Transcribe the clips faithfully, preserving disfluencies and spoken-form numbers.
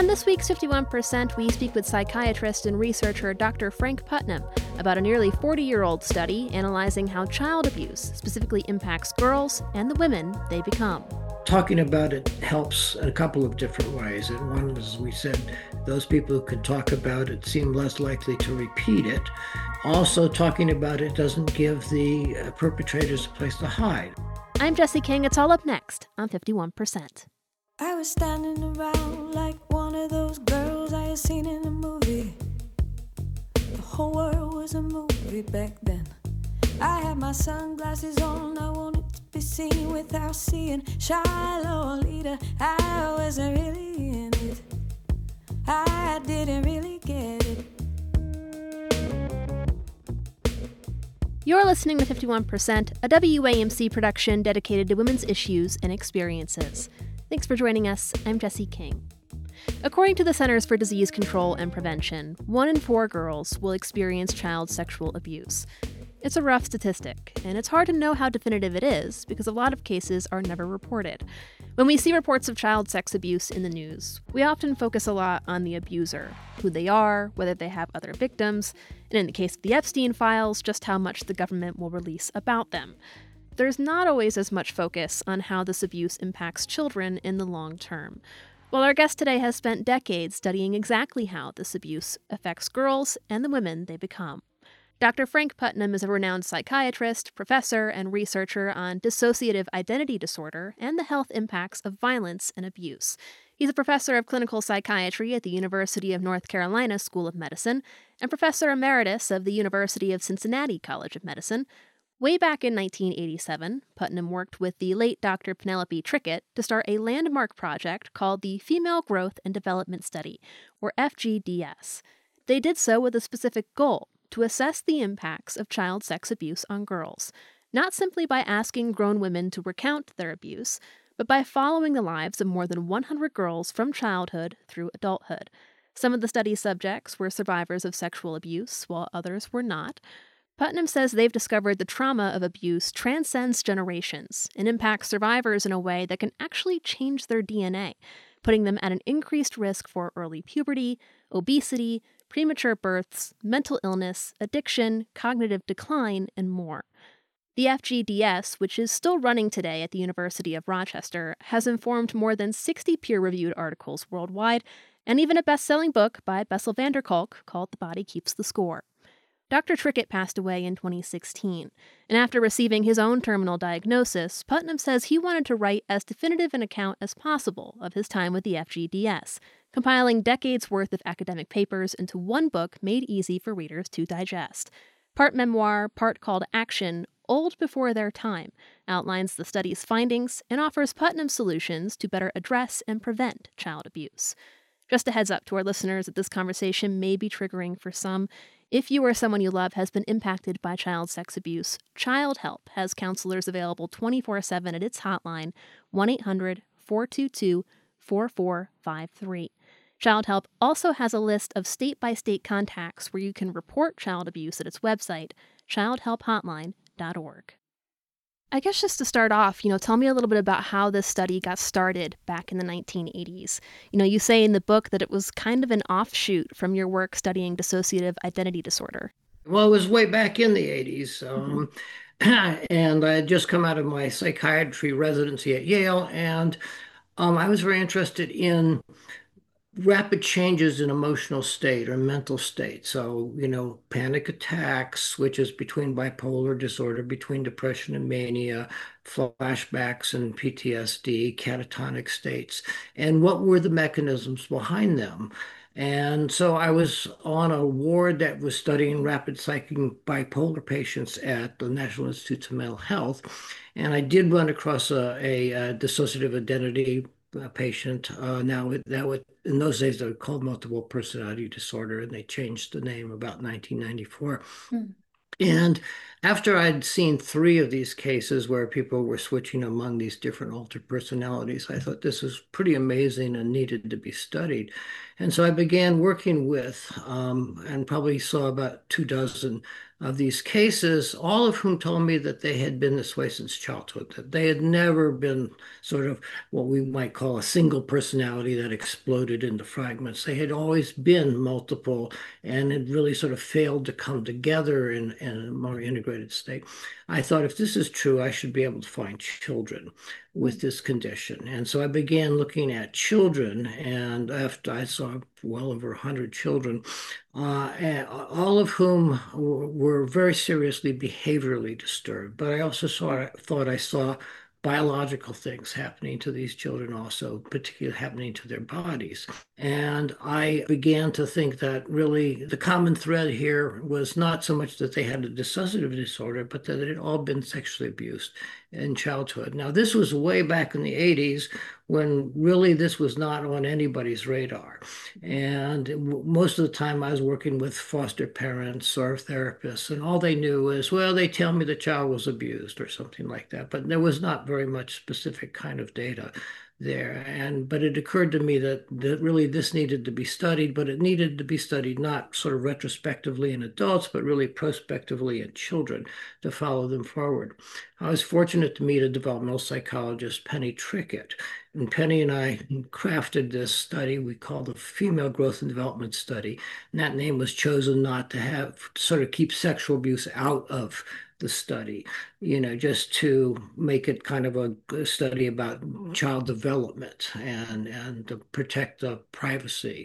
this week's fifty-one percent, we speak with psychiatrist and researcher Doctor Frank Putnam about a nearly forty-year-old study analyzing how child abuse specifically impacts girls and the women they become. Talking about it helps in a couple of different ways. And one, as we said, those people who can talk about it seem less likely to repeat it. Also, talking about it doesn't give the uh, perpetrators a place to hide. I'm Jesse King. It's all up next on fifty-one percent. I was standing around like one of those girls I had seen in a movie. The whole world was a movie back then. I had my sunglasses on, I wanted to be seen without seeing Shiloh leader. I wasn't really in it, I didn't really get it. You're listening to fifty-one percent, a W A M C production dedicated to women's issues and experiences. Thanks for joining us. I'm Jesse King. According to the Centers for Disease Control and Prevention, one in four girls will experience child sexual abuse. It's a rough statistic, and it's hard to know how definitive it is because a lot of cases are never reported. When we see reports of child sex abuse in the news, we often focus a lot on the abuser, who they are, whether they have other victims, and in the case of the Epstein files, just how much the government will release about them. There's not always as much focus on how this abuse impacts children in the long term. Well, our guest today has spent decades studying exactly how this abuse affects girls and the women they become. Doctor Frank Putnam is a renowned psychiatrist, professor, and researcher on dissociative identity disorder and the health impacts of violence and abuse. He's a professor of clinical psychiatry at the University of North Carolina School of Medicine and professor emeritus of the University of Cincinnati College of Medicine. Way back in nineteen eighty-seven, Putnam worked with the late Doctor Penelope Trickett to start a landmark project called the Female Growth and Development Study, or F G D S. They did so with a specific goal: to assess the impacts of child sex abuse on girls, not simply by asking grown women to recount their abuse, but by following the lives of more than one hundred girls from childhood through adulthood. Some of the study's subjects were survivors of sexual abuse, while others were not. Putnam says they've discovered the trauma of abuse transcends generations and impacts survivors in a way that can actually change their D N A, putting them at an increased risk for early puberty, obesity, premature births, mental illness, addiction, cognitive decline, and more. The F G D S, which is still running today at the University of Rochester, has informed more than sixty peer-reviewed articles worldwide, and even a best-selling book by Bessel van der Kolk called The Body Keeps the Score. Doctor Trickett passed away in twenty sixteen, and after receiving his own terminal diagnosis, Putnam says he wanted to write as definitive an account as possible of his time with the F G D S, compiling decades' worth of academic papers into one book made easy for readers to digest. Part memoir, part call to action, old before their time, outlines the study's findings and offers Putnam's solutions to better address and prevent child abuse. Just a heads up to our listeners that this conversation may be triggering for some. If you or someone you love has been impacted by child sex abuse, Child Help has counselors available twenty-four seven at its hotline, one eight hundred, four two two, four four five three. Child Help also has a list of state-by-state contacts where you can report child abuse at its website, child help hotline dot org. I guess just to start off, you know, tell me a little bit about how this study got started back in the nineteen eighties. You know, you say in the book that it was kind of an offshoot from your work studying dissociative identity disorder. Well, it was way back in the eighties. Um, mm-hmm. And I had just come out of my psychiatry residency at Yale, and um, I was very interested in rapid changes in emotional state or mental state. So, you know, panic attacks, switches between bipolar disorder, between depression and mania, flashbacks and P T S D, catatonic states, and what were the mechanisms behind them. And so I was on a ward that was studying rapid psyching bipolar patients at the National Institutes of Mental Health. And I did run across a, a, a dissociative identity a patient. Uh, now, that would, in those days, they were called multiple personality disorder, and they changed the name about nineteen ninety-four. Mm. And after I'd seen three of these cases where people were switching among these different altered personalities, I thought this was pretty amazing and needed to be studied. And so I began working with um, and probably saw about two dozen of these cases, all of whom told me that they had been this way since childhood, that they had never been sort of what we might call a single personality that exploded into fragments. They had always been multiple and had really sort of failed to come together in, in a more integrated state. I thought if this is true, I should be able to find children with this condition. And so I began looking at children, and after I saw well over one hundred children, uh, and all of whom were very seriously behaviorally disturbed. But I also saw, thought I saw biological things happening to these children also, particularly happening to their bodies. And I began to think that really the common thread here was not so much that they had a dissociative disorder, but that it had all been sexually abused in childhood. Now, this was way back in the eighties when really this was not on anybody's radar. And most of the time I was working with foster parents or therapists, and all they knew was, well, they tell me the child was abused or something like that. But there was not very much specific kind of data there. And but it occurred to me that, that really this needed to be studied, but it needed to be studied not sort of retrospectively in adults, but really prospectively in children to follow them forward. I was fortunate to meet a developmental psychologist, Penny Trickett. And Penny and I crafted this study we call the Female Growth and Development Study. And that name was chosen not to have sort of keep sexual abuse out of the study, you know, just to make it kind of a, a study about child development and and to protect the privacy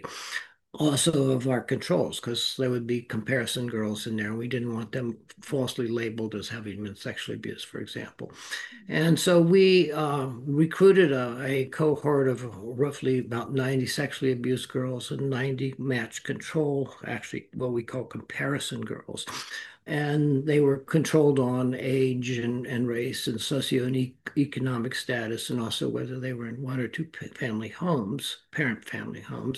also of our controls, because there would be comparison girls in there. We didn't want them falsely labeled as having been sexually abused, for example. And so we uh, recruited a, a cohort of roughly about ninety sexually abused girls and ninety match control, actually what we call comparison girls. And they were controlled on age and, and race and socioeconomic status, and also whether they were in one or two family homes, parent family homes.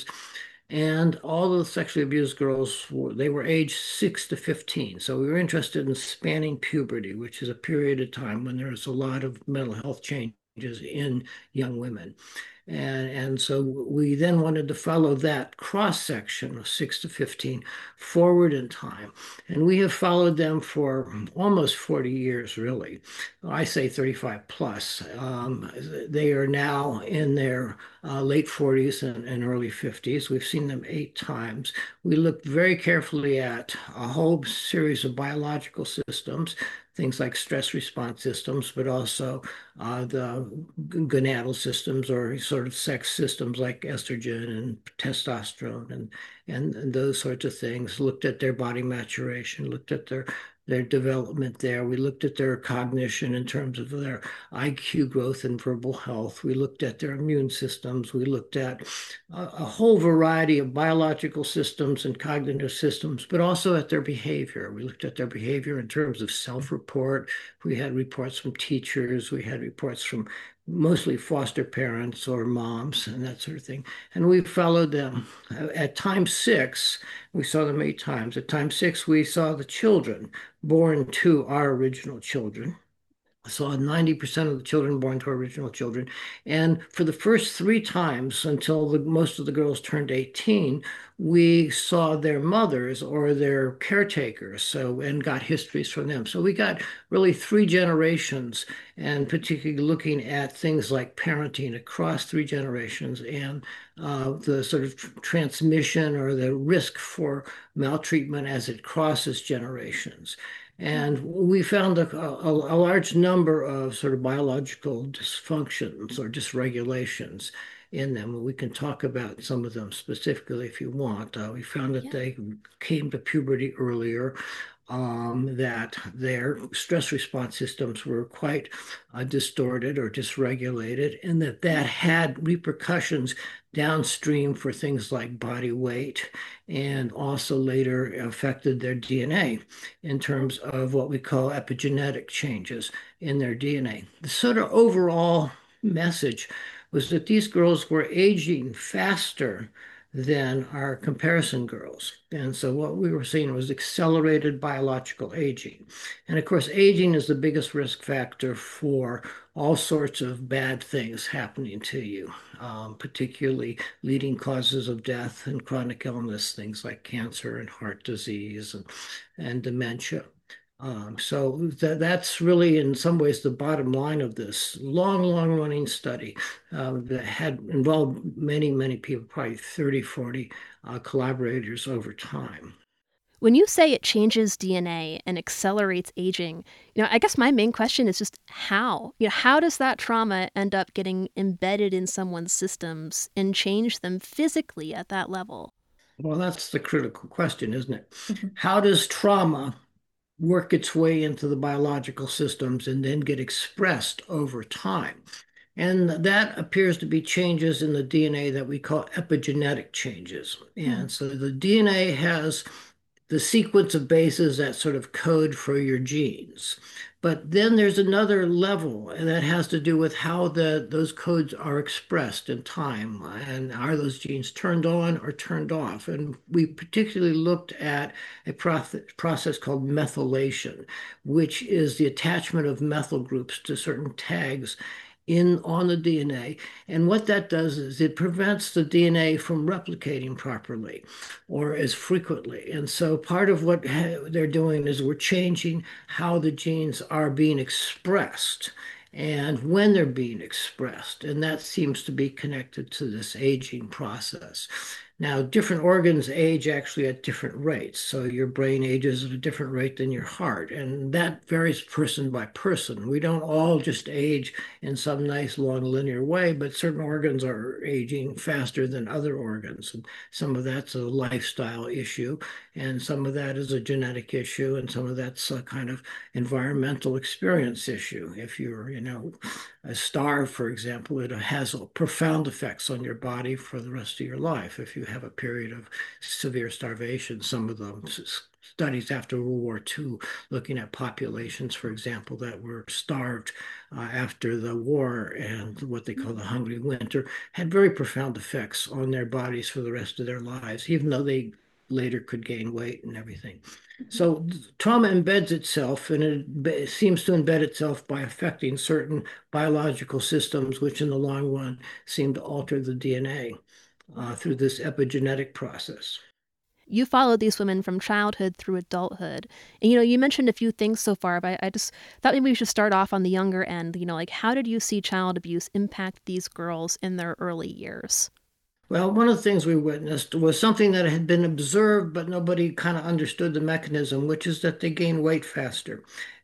And all the sexually abused girls, were, they were aged six to fifteen. So we were interested in spanning puberty, which is a period of time when there's a lot of mental health changes in young women. And, and so we then wanted to follow that cross section of six to fifteen forward in time. And we have followed them for almost forty years, really. I say thirty-five plus. Um, they are now in their uh, late forties and, and early fifties. We've seen them eight times. We looked very carefully at a whole series of biological systems, things like stress response systems, but also uh, the gonadal systems or sort of sex systems like estrogen and testosterone and, and, and those sorts of things. Looked at their body maturation, looked at their their development there. We looked at their cognition in terms of their I Q growth and verbal health. We looked at their immune systems. We looked at a, a whole variety of biological systems and cognitive systems, but also at their behavior. We looked at their behavior in terms of self-report. We had reports from teachers. We had reports from mostly foster parents or moms and that sort of thing. And we followed them. At time six, we saw them eight times. At time six, we saw the children born to our original children. I saw ninety percent of the children born to original children. And for the first three times until the, most of the girls turned eighteen, we saw their mothers or their caretakers, so and got histories from them. So we got really three generations, and particularly looking at things like parenting across three generations and uh, the sort of tr transmission or the risk for maltreatment as it crosses generations. And we found a, a, a large number of sort of biological dysfunctions or dysregulations in them. We can talk about some of them specifically if you want. Uh, we found that yeah. they came to puberty earlier, um, that their stress response systems were quite uh, distorted or dysregulated, and that that had repercussions downstream for things like body weight, and also later affected their D N A in terms of what we call epigenetic changes in their D N A. The sort of overall message was that these girls were aging faster than our comparison girls. And so what we were seeing was accelerated biological aging. And of course, aging is the biggest risk factor for all sorts of bad things happening to you, um, particularly leading causes of death and chronic illness, things like cancer and heart disease and, and dementia. Um, so th that's really, in some ways, the bottom line of this long, long running study uh, that had involved many, many people, probably thirty, forty uh, collaborators over time. When you say it changes D N A and accelerates aging, you know, I guess my main question is just how? You know, how does that trauma end up getting embedded in someone's systems and change them physically at that level? Well, that's the critical question, isn't it? Mhm. How does trauma work its way into the biological systems and then get expressed over time? And that appears to be changes in the D N A that we call epigenetic changes. Hmm. And so the D N A has the sequence of bases that sort of code for your genes. But then there's another level, and that has to do with how the those codes are expressed in time, and are those genes turned on or turned off? And we particularly looked at a proth process called methylation, which is the attachment of methyl groups to certain tags in on the D N A. And what that does is it prevents the D N A from replicating properly or as frequently. And so part of what they're doing is we're changing how the genes are being expressed and when they're being expressed. And that seems to be connected to this aging process. Now, different organs age actually at different rates. So your brain ages at a different rate than your heart, and that varies person by person. We don't all just age in some nice long linear way, but certain organs are aging faster than other organs. And some of that's a lifestyle issue, and some of that is a genetic issue, and some of that's a kind of environmental experience issue. If you're, you know, starved, for example, it has profound effects on your body for the rest of your life. If you have a period of severe starvation, some of the studies after World War Two, looking at populations, for example, that were starved uh, after the war and what they call the Hungry Winter, had very profound effects on their bodies for the rest of their lives, even though they later could gain weight and everything. So trauma embeds itself, and it seems to embed itself by affecting certain biological systems, which in the long run seem to alter the D N A uh, through this epigenetic process. You followed these women from childhood through adulthood. And, you know, you mentioned a few things so far, but I just thought maybe we should start off on the younger end. You know, like, how did you see child abuse impact these girls in their early years? Well, one of the things we witnessed was something that had been observed, but nobody kind of understood the mechanism, which is that they gain weight faster.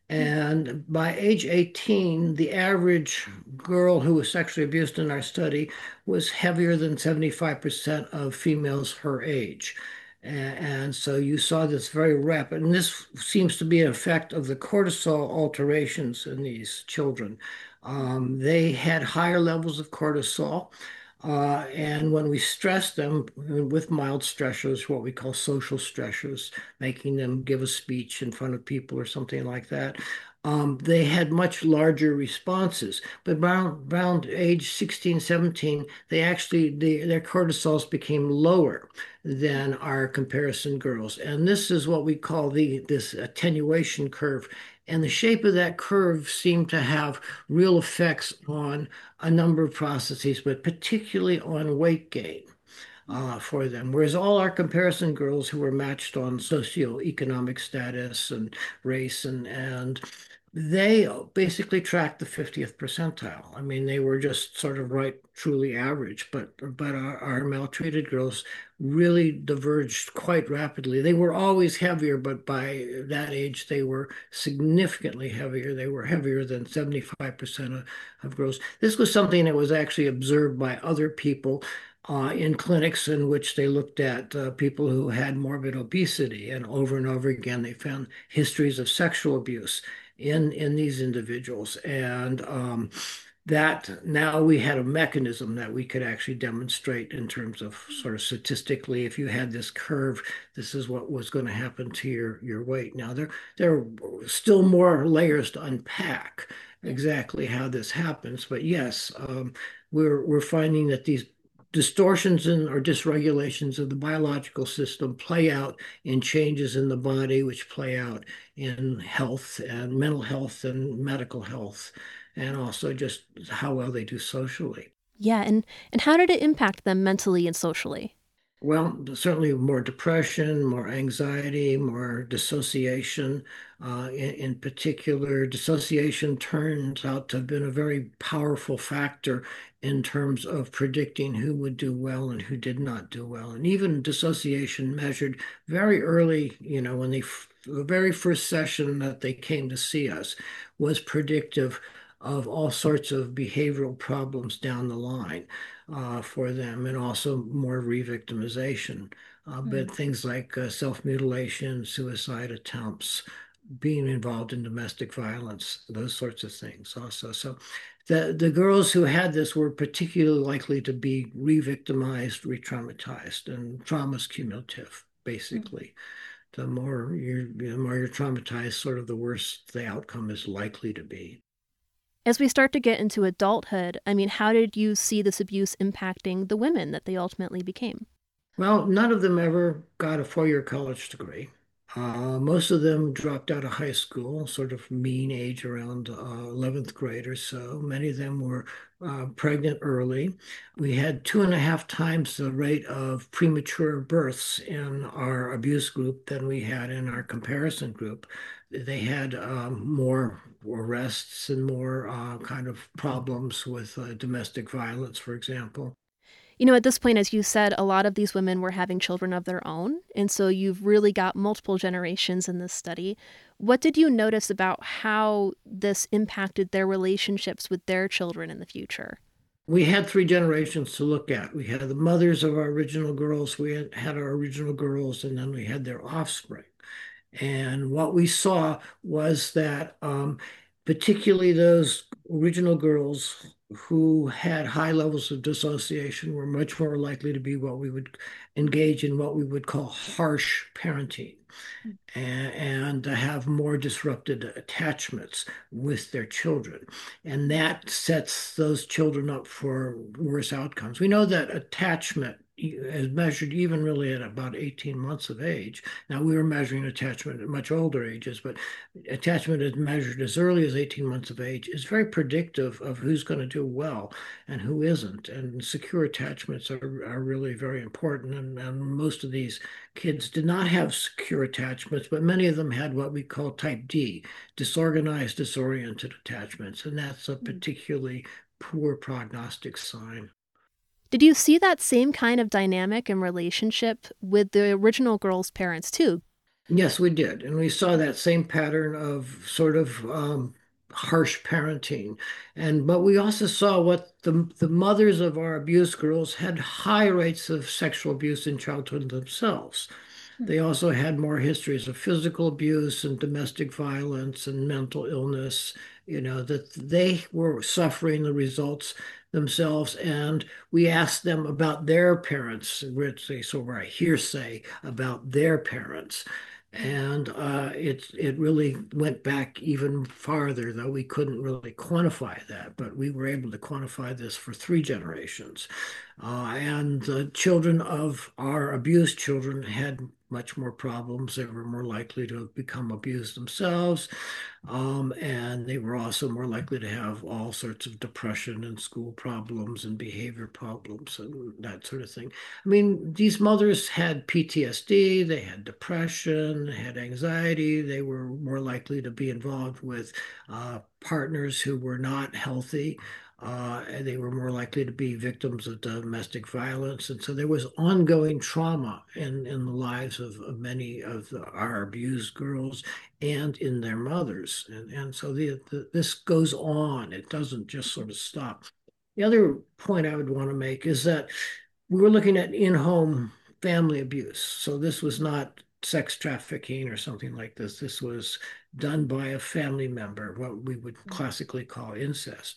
And by age eighteen, the average girl who was sexually abused in our study was heavier than seventy-five percent of females her age. A- And so you saw this very rapid, and this seems to be an effect of the cortisol alterations in these children. Um, they had higher levels of cortisol. Uh, and when we stress them with mild stressors, what we call social stressors, making them give a speech in front of people or something like that, um, they had much larger responses. But around, around age sixteen, seventeen, they actually, they, their cortisols became lower than our comparison girls. And this is what we call the this attenuation curve. And the shape of that curve seemed to have real effects on a number of processes, but particularly on weight gain uh, for them. Whereas all our comparison girls who were matched on socioeconomic status and race and and they basically tracked the fiftieth percentile. I mean, they were just sort of right, truly average, but but our, our maltreated girls really diverged quite rapidly. They were always heavier, but by that age, they were significantly heavier. They were heavier than seventy-five percent of, of girls. This was something that was actually observed by other people uh, in clinics in which they looked at uh, people who had morbid obesity, and over and over again, they found histories of sexual abuse in in these individuals, and um, that now we had a mechanism that we could actually demonstrate in terms of sort of statistically, if you had this curve, this is what was going to happen to your your weight. Now there there are still more layers to unpack exactly how this happens, but yes, um, we're we're finding that these distortions in or dysregulations of the biological system play out in changes in the body, which play out in health and mental health and medical health, and also just how well they do socially. Yeah, and, and how did it impact them mentally and socially? Well, certainly more depression, more anxiety, more dissociation. Uh, in, in particular, dissociation turns out to have been a very powerful factor in terms of predicting who would do well and who did not do well. And even dissociation measured very early, you know, when they, the very first session that they came to see us was predictive of all sorts of behavioral problems down the line uh, for them, and also more re-victimization. Uh, but Mm. things like uh, self-mutilation, suicide attempts, being involved in domestic violence, those sorts of things also. So the, the girls who had this were particularly likely to be re-victimized, re-traumatized, and trauma's cumulative, Mm. basically. The more you're, the more you're traumatized, sort of the worse the outcome is likely to be. As we start to get into adulthood, I mean, how did you see this abuse impacting the women that they ultimately became? Well, none of them ever got a four-year college degree. Uh, most of them dropped out of high school, sort of mean age around uh, eleventh grade or so. Many of them were uh, pregnant early. We had two and a half times the rate of premature births in our abuse group than we had in our comparison group. They had um, more arrests and more uh, kind of problems with uh, domestic violence, for example. You know, at this point, as you said, a lot of these women were having children of their own. And so you've really got multiple generations in this study. What did you notice about how this impacted their relationships with their children in the future? We had three generations to look at. We had the mothers of our original girls, we had, had our original girls, and then we had their offspring. And what we saw was that, um, particularly those original girls who had high levels of dissociation were much more likely to be what we would engage in what we would call harsh parenting and, and to have more disrupted attachments with their children. And that sets those children up for worse outcomes. We know that attachment is measured even really at about eighteen months of age. Now, we were measuring attachment at much older ages, but attachment is measured as early as eighteen months of age is very predictive of who's going to do well and who isn't. And secure attachments are, are really very important. And, and most of these kids did not have secure attachments, but many of them had what we call type D, disorganized, disoriented attachments. And that's a Mm. particularly poor prognostic sign. Did you see that same kind of dynamic and relationship with the original girl's parents, too? Yes, we did. And we saw that same pattern of sort of um, harsh parenting. And but we also saw what the the mothers of our abused girls had high rates of sexual abuse in childhood themselves. They also had more histories of physical abuse and domestic violence and mental illness, you know, that they were suffering the results themselves. And we asked them about their parents, which they sort of a hearsay about their parents. And uh, it it really went back even farther, though we couldn't really quantify that. But we were able to quantify this for three generations. Uh, and the children of our abused children had much more problems. They were more likely to become abused themselves. Um, and they were also more likely to have all sorts of depression and school problems and behavior problems and that sort of thing. I mean, these mothers had P T S D, they had depression, they had anxiety, they were more likely to be involved with uh, partners who were not healthy. Uh, and they were more likely to be victims of domestic violence. And so there was ongoing trauma in, in the lives of, of many of the, our abused girls and in their mothers. And, and so the, the, this goes on. It doesn't just sort of stop. The other point I would want to make is that we were looking at in-home family abuse. So this was not sex trafficking or something like this. This was done by a family member, what we would classically call incest.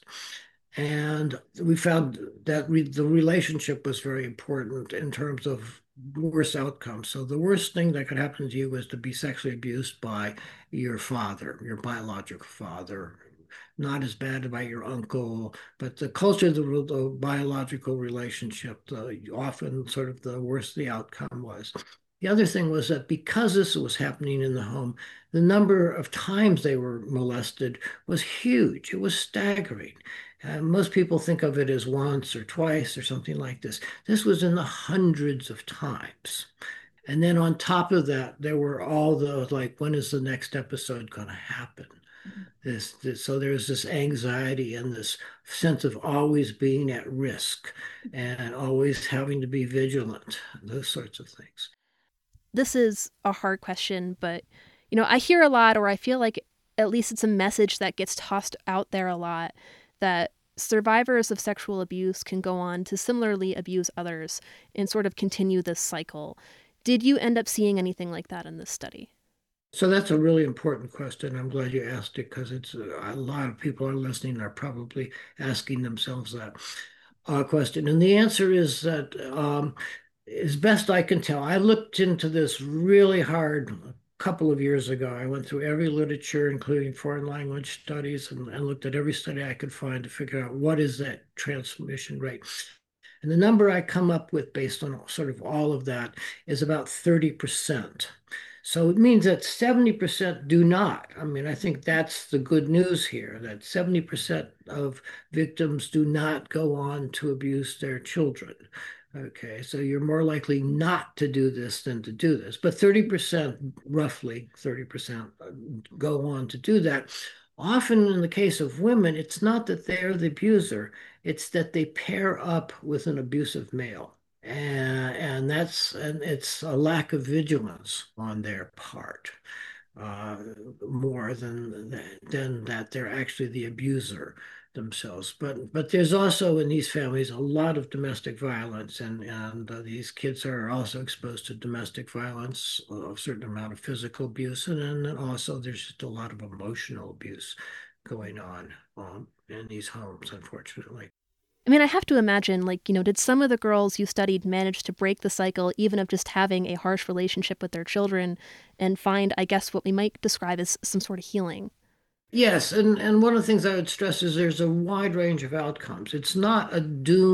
And we found that re the relationship was very important in terms of worse outcomes. So the worst thing that could happen to you was to be sexually abused by your father, your biological father. Not as bad by your uncle, but the closer the, the biological relationship, the often sort of the worse the outcome was. The other thing was that because this was happening in the home, the number of times they were molested was huge. It was staggering. Uh, most people think of it as once or twice or something like this. This was in the hundreds of times. And then on top of that, there were all the like, when is the next episode going to happen? This, this, so there's this anxiety and this sense of always being at risk and always having to be vigilant, those sorts of things. This is a hard question, but, you know, I hear a lot, or I feel like at least it's a message that gets tossed out there a lot, that survivors of sexual abuse can go on to similarly abuse others and sort of continue this cycle. Did you end up seeing anything like that in this study? So that's a really important question. I'm glad you asked it because it's a lot of people are listening are probably asking themselves that uh, question. And the answer is that, um, as best I can tell, I looked into this really hard a couple of years ago. I went through every literature, including foreign language studies, and, and looked at every study I could find to figure out what is that transmission rate. And the number I come up with based on sort of all of that is about thirty percent. So it means that seventy percent do not. I mean, I think that's the good news here, that seventy percent of victims do not go on to abuse their children. Okay, so you're more likely not to do this than to do this. But thirty percent, roughly thirty percent, go on to do that. Often in the case of women, it's not that they're the abuser, it's that they pair up with an abusive male. And, and that's and it's a lack of vigilance on their part, uh, more than than that they're actually the abuser themselves. But but there's also in these families a lot of domestic violence, and and uh, these kids are also exposed to domestic violence, a certain amount of physical abuse, and then also there's just a lot of emotional abuse going on um, in these homes, unfortunately. I mean, I have to imagine, like, you know, did some of the girls you studied manage to break the cycle, even of just having a harsh relationship with their children, and find, I guess, what we might describe as some sort of healing? Yes, and, and one of the things I would stress is there's a wide range of outcomes. It's not a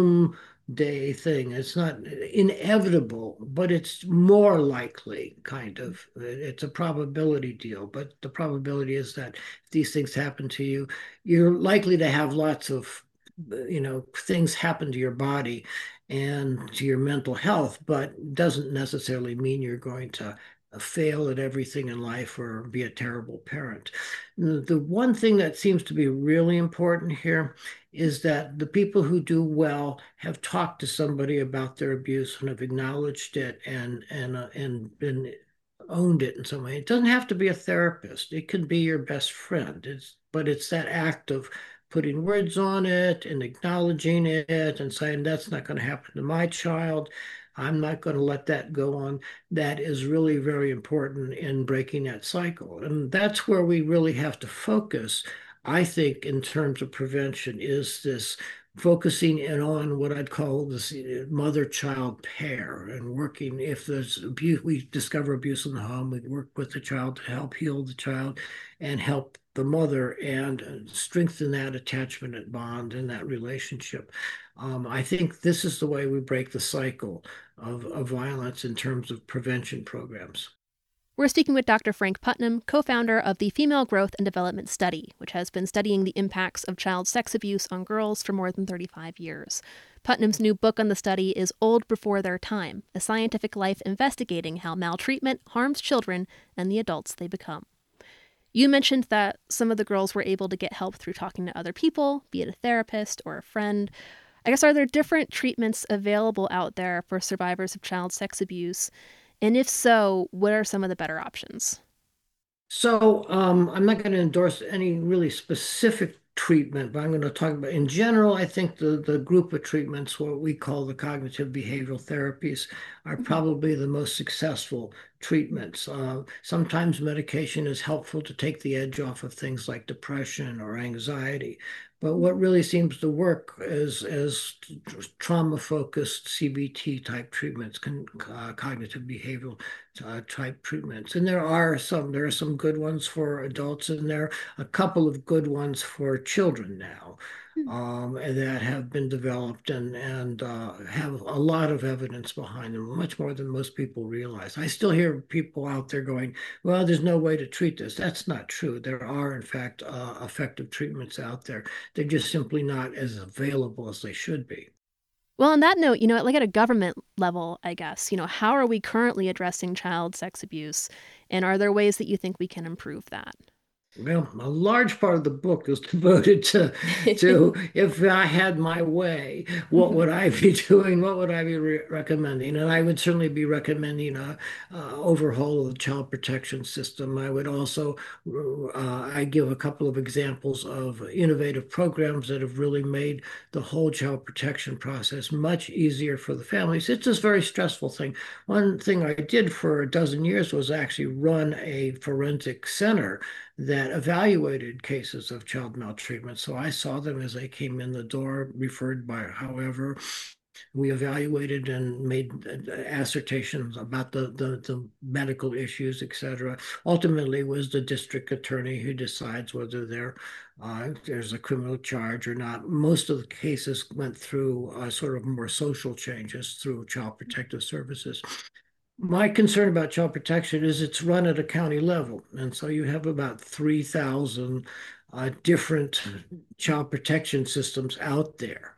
doomsday thing. It's not inevitable, but it's more likely, kind of. It's a probability deal, but the probability is that if these things happen to you, you're likely to have lots of, you know, things happen to your body and to your mental health, but doesn't necessarily mean you're going to fail at everything in life or be a terrible parent. The one thing that seems to be really important here is that the people who do well have talked to somebody about their abuse and have acknowledged it and and uh, and been owned it in some way. It doesn't have to be a therapist. It can be your best friend. It's but it's that act of putting words on it and acknowledging it and saying that's not going to happen to my child. I'm not going to let that go on. That is really very important in breaking that cycle. And that's where we really have to focus, I think, in terms of prevention, is this focusing in on what I'd call this mother-child pair and working if there's abuse, we discover abuse in the home, we work with the child to help heal the child and help the mother and strengthen that attachment and bond in that relationship. Um, I think this is the way we break the cycle of, of violence in terms of prevention programs. We're speaking with Doctor Frank Putnam, co-founder of the Female Growth and Development Study, which has been studying the impacts of child sex abuse on girls for more than thirty-five years. Putnam's new book on the study is Old Before Their Time, a scientific life investigating how maltreatment harms children and the adults they become. You mentioned that some of the girls were able to get help through talking to other people, be it a therapist or a friend. I guess, are there different treatments available out there for survivors of child sex abuse? And if so, what are some of the better options? So um, I'm not going to endorse any really specific treatment, but I'm going to talk about, in general, I think the, the group of treatments, what we call the cognitive behavioral therapies, are probably the most successful treatments. Uh, sometimes medication is helpful to take the edge off of things like depression or anxiety. But what really seems to work is as trauma-focused C B T type treatments, con, uh, cognitive behavioral uh, type treatments. And there are some, there are some good ones for adults, and there are a couple of good ones for children now. um, that have been developed and and uh, have a lot of evidence behind them, much more than most people realize. I still hear people out there going, "Well, there's no way to treat this." That's not true. There are, in fact, uh, effective treatments out there. They're just simply not as available as they should be. Well, on that note, you know, like at a government level, I guess, you know, how are we currently addressing child sex abuse? And are there ways that you think we can improve that? Well, a large part of the book is devoted to, to if I had my way, what would I be doing? What would I be re recommending? And I would certainly be recommending a, a overhaul of the child protection system. I would also, uh, I give a couple of examples of innovative programs that have really made the whole child protection process much easier for the families. It's this very stressful thing. One thing I did for a dozen years was actually run a forensic center that evaluated cases of child maltreatment. So I saw them as they came in the door, referred by however. We evaluated and made assertions about the, the, the medical issues, et cetera. Ultimately, it was the district attorney who decides whether there, uh, there's a criminal charge or not. Most of the cases went through uh, sort of more social changes through Child Protective Services. My concern about child protection is it's run at a county level. And so you have about three thousand uh, different child protection systems out there.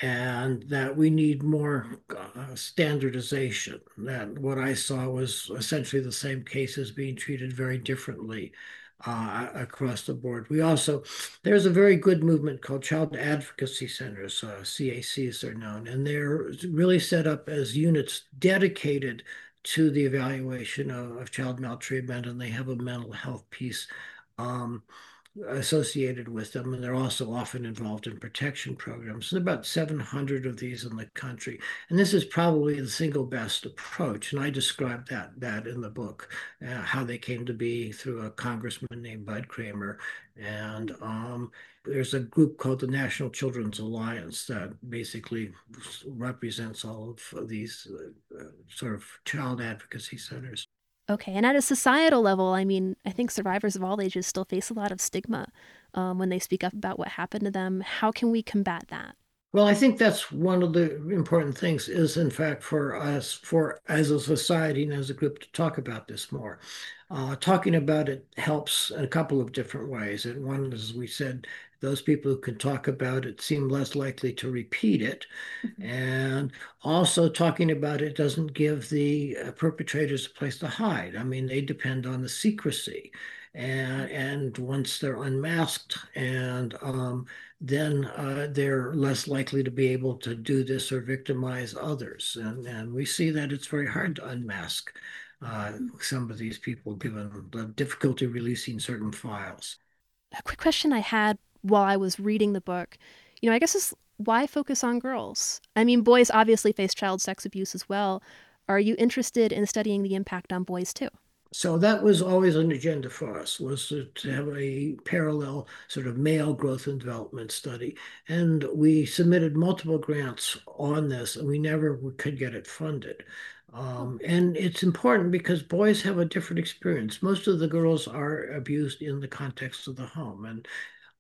And that we need more uh, standardization. That what I saw was essentially the same cases being treated very differently uh, across the board. We also, there's a very good movement called Child Advocacy Centers, uh, C A Cs they're known, and they're really set up as units dedicated to the evaluation of, of child maltreatment, and they have a mental health piece um, associated with them, and they're also often involved in protection programs. There are about seven hundred of these in the country, and this is probably the single best approach. And I described that that in the book, uh, how they came to be through a congressman named Bud Kramer, and um, there's a group called the National Children's Alliance that basically represents all of these uh, sort of child advocacy centers. Okay, and at a societal level, I mean, I think survivors of all ages still face a lot of stigma um, when they speak up about what happened to them. How can we combat that? Well, I think that's one of the important things is, in fact, for us, for as a society and as a group to talk about this more. Uh, talking about it helps in a couple of different ways. And one, as we said, those people who can talk about it seem less likely to repeat it. Mm-hmm. And also talking about it doesn't give the uh, perpetrators a place to hide. I mean, they depend on the secrecy. And, and once they're unmasked and um, then uh, they're less likely to be able to do this or victimize others. And, and we see that it's very hard to unmask uh, some of these people given the difficulty releasing certain files. A quick question I had while I was reading the book, you know, I guess is why focus on girls? I mean, boys obviously face child sex abuse as well. Are you interested in studying the impact on boys too? So that was always an agenda for us, was to, to have a parallel sort of male growth and development study. And we submitted multiple grants on this, and we never could get it funded. Um, and it's important because boys have a different experience. Most of the girls are abused in the context of the home. And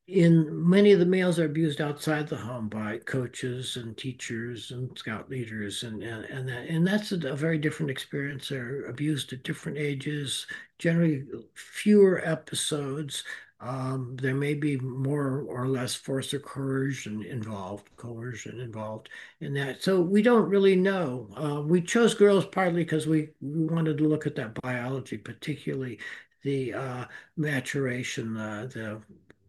in many of the males are abused outside the home by coaches and teachers and scout leaders, and and and, that, and that's a, a very different experience. They're abused at different ages, generally fewer episodes. Um, there may be more or less force or coercion involved, coercion involved in that. So we don't really know. Uh, we chose girls partly because we, we wanted to look at that biology, particularly the uh, maturation, uh, the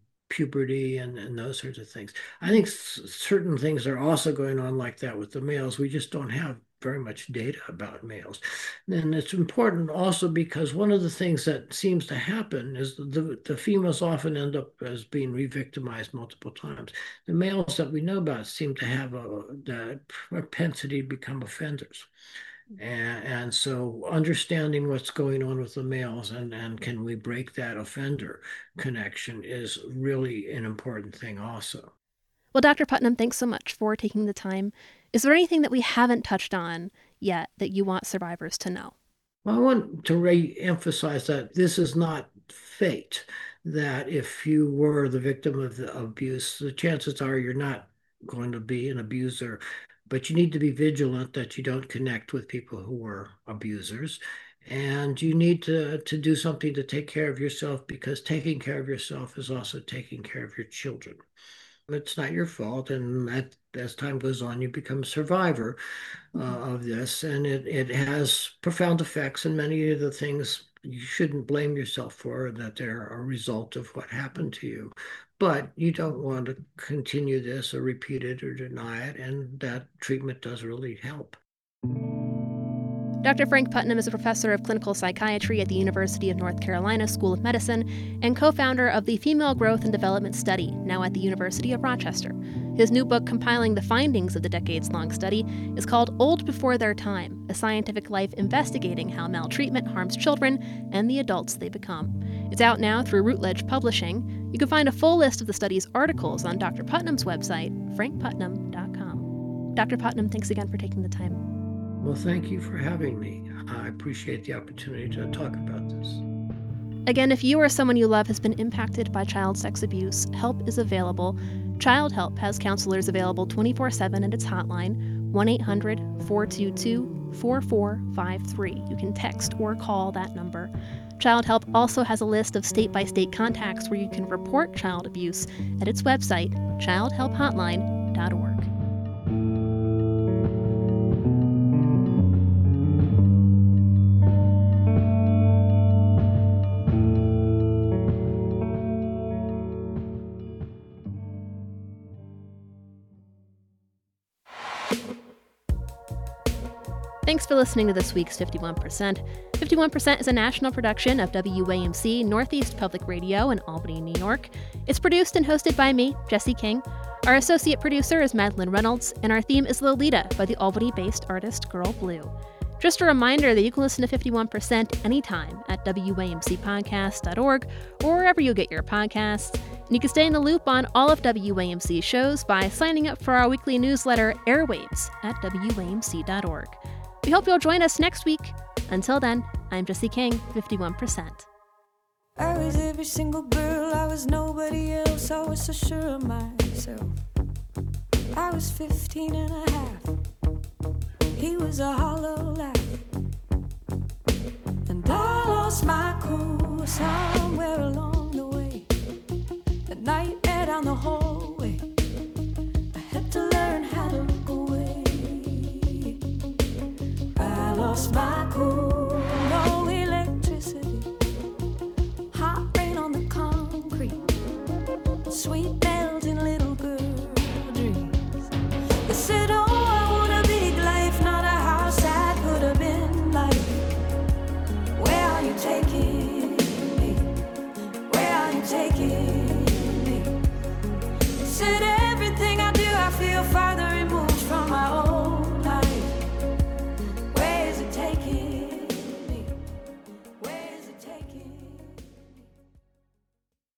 puberty and, and those sorts of things. I think certain things are also going on like that with the males. We just don't have very much data about males. And it's important also because one of the things that seems to happen is the, the females often end up as being re-victimized multiple times. The males that we know about seem to have a, the propensity to become offenders. And, and so understanding what's going on with the males and, and can we break that offender connection is really an important thing also. Well, Doctor Putnam, thanks so much for taking the time. Is there anything that we haven't touched on yet that you want survivors to know? Well, I want to re-emphasize that this is not fate. that if you were the victim of the abuse, the chances are you're not going to be an abuser. But you need to be vigilant that you don't connect with people who are abusers. And you need to, to do something to take care of yourself, because taking care of yourself is also taking care of your children. It's not your fault, and that, as time goes on, you become a survivor uh, of this, and it, it has profound effects, and many of the things you shouldn't blame yourself for, that they're a result of what happened to you. But you don't want to continue this or repeat it or deny it, and that treatment does really help. Doctor Frank Putnam is a professor of clinical psychiatry at the University of North Carolina School of Medicine and co-founder of the Female Growth and Development Study, now at the University of Rochester. His new book compiling the findings of the decades-long study is called Old Before Their Time, a scientific life investigating how maltreatment harms children and the adults they become. It's out now through Routledge Publishing. You can find a full list of the study's articles on Doctor Putnam's website, frank putnam dot com. Doctor Putnam, thanks again for taking the time. Well, thank you for having me. I appreciate the opportunity to talk about this. Again, if you or someone you love has been impacted by child sex abuse, help is available. Child Help has counselors available twenty-four seven at its hotline, one eight hundred, four two two, four four five three. You can text or call that number. Child Help also has a list of state-by-state contacts where you can report child abuse at its website, child help hotline dot org. Thanks for listening to this week's fifty-one percent. fifty-one percent is a national production of W A M C Northeast Public Radio in Albany, New York. It's produced and hosted by me, Jesse King. Our associate producer is Madeline Reynolds, and our theme is Lolita by the Albany-based artist Girl Blue. Just a reminder that you can listen to fifty-one percent anytime at W A M C podcast dot org or wherever you get your podcasts. And you can stay in the loop on all of W A M C's shows by signing up for our weekly newsletter, Airwaves, at W A M C dot org. We hope you'll join us next week. Until then, I'm Jesse King, fifty-one percent. I was every single girl, I was nobody else, I was so sure of myself. I was fifteen and a half, he was a hollow laugh. And I lost my cool somewhere along the way. The night air down the hall